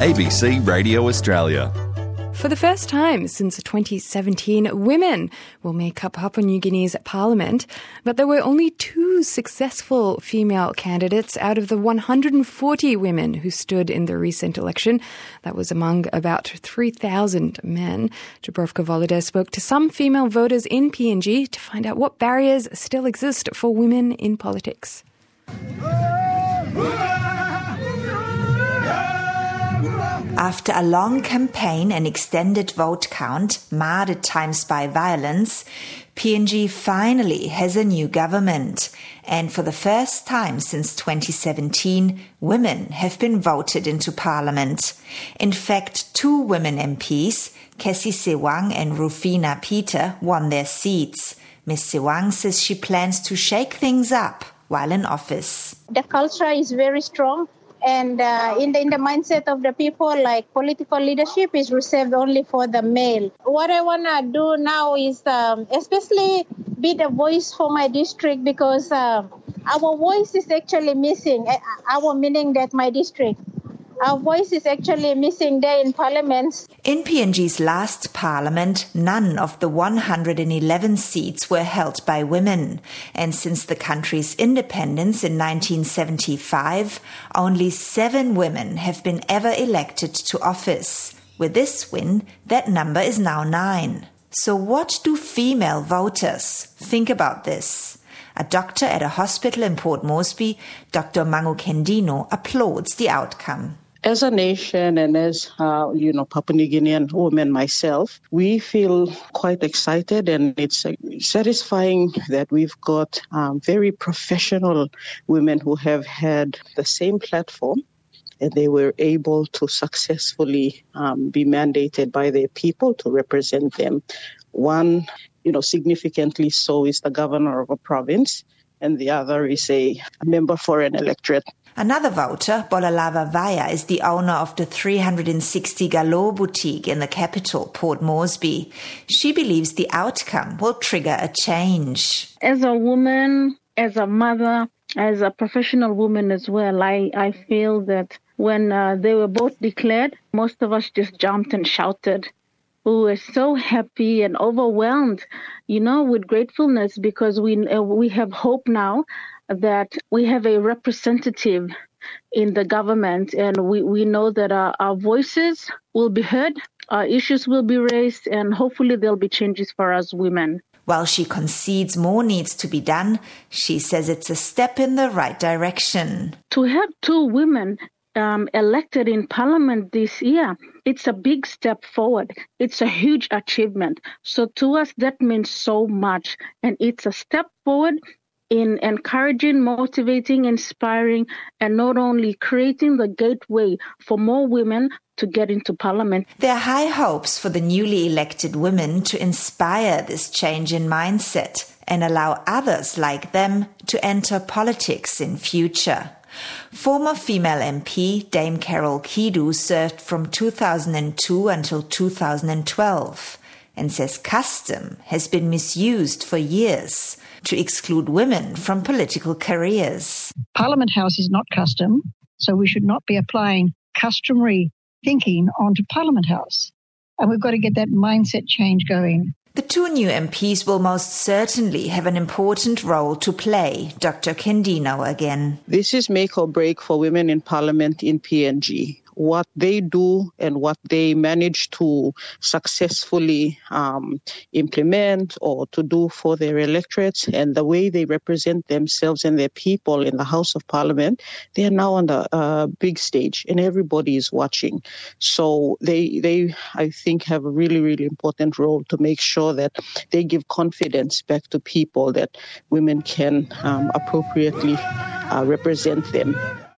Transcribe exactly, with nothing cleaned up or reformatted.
A B C Radio Australia. For the first time since twenty seventeen, women will make up Papua New Guinea's parliament, but there were only two successful female candidates out of the one hundred forty women who stood in the recent election. That was among about three thousand men. Dubrovka Voloder spoke to some female voters in P N G to find out what barriers still exist for women in politics. After a long campaign and extended vote count, marred at times by violence, P N G finally has a new government. And for the first time since twenty seventeen, women have been voted into parliament. In fact, two women M Ps, Cassie Sewang and Rufina Peter, won their seats. Miz Sewang says she plans to shake things up while in office. The culture is very strong. And uh, in the in the mindset of the people, like political leadership is reserved only for the male. What I want to do now is um, especially be the voice for my district, because uh, our voice is actually missing. Our meaning that my district, our voice is actually missing there in parliament. In P N G's last parliament, none of the one hundred eleven seats were held by women. And since the country's independence in nineteen seventy-five, only seven women have been ever elected to office. With this win, that number is now nine. So what do female voters think about this? A doctor at a hospital in Port Moresby, Doctor Mangu Kendino, applauds the outcome. As a nation and as, uh, you know, Papua New Guinean woman myself, we feel quite excited, and it's uh, satisfying that we've got um, very professional women who have had the same platform, and they were able to successfully um, be mandated by their people to represent them. One, you know, significantly so is the governor of a province, and the other is a member for an electorate. Another voter, Bolalava Vaya, is the owner of the three hundred sixty Galore boutique in the capital, Port Moresby. She believes the outcome will trigger a change. As a woman, as a mother, as a professional woman as well, I, I feel that when uh, they were both declared, most of us just jumped and shouted. We were so happy and overwhelmed, you know, with gratefulness, because we uh, we have hope now that we have a representative in the government, and we, we know that our, our voices will be heard, our issues will be raised, and hopefully there'll be changes for us women. While she concedes more needs to be done, she says it's a step in the right direction. To have two women um, elected in parliament this year, it's a big step forward. It's a huge achievement. So to us, that means so much. And it's a step forward in encouraging, motivating, inspiring, and not only creating the gateway for more women to get into parliament. There are high hopes for the newly elected women to inspire this change in mindset and allow others like them to enter politics in future. Former female M P Dame Carol Kidu served from two thousand two until two thousand twelve and says custom has been misused for years to exclude women from political careers. Parliament House is not custom, so we should not be applying customary thinking onto Parliament House. And we've got to get that mindset change going. The two new M Ps will most certainly have an important role to play. Doctor Kendino again. This is make or break for women in Parliament in P N G. What they do and what they manage to successfully um, implement or to do for their electorates, and the way they represent themselves and their people in the House of Parliament, they are now on the uh, big stage and everybody is watching. So they, they, I think, have a really, really important role to make sure that they give confidence back to people that women can um, appropriately uh, represent them.